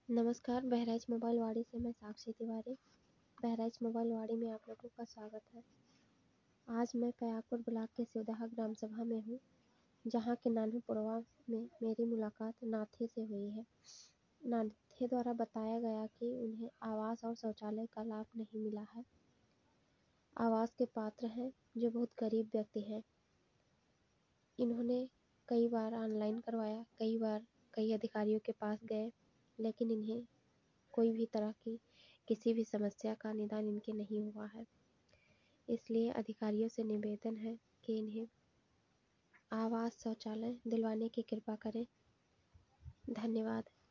नमस्कार, बहराइच मोबाइल वाड़ी से मैं साक्षी तिवारी। बहराइच मोबाइल वाड़ी में आप लोगों का स्वागत है। आज मैं कयापुर ब्लॉक के सिवदहा ग्राम सभा में हूँ, जहाँ के नानूपुरवा में मेरी मुलाकात नाथे से हुई है। नाथे द्वारा बताया गया कि उन्हें आवास और शौचालय का लाभ नहीं मिला है। आवास के पात्र हैं जो बहुत गरीब व्यक्ति हैं। इन्होंने कई बार ऑनलाइन करवाया, कई बार कई अधिकारियों के पास गए, लेकिन इन्हें कोई भी तरह की किसी भी समस्या का निदान इनके नहीं हुआ है। इसलिए अधिकारियों से निवेदन है कि इन्हें आवास शौचालय दिलवाने की कृपा करें। धन्यवाद।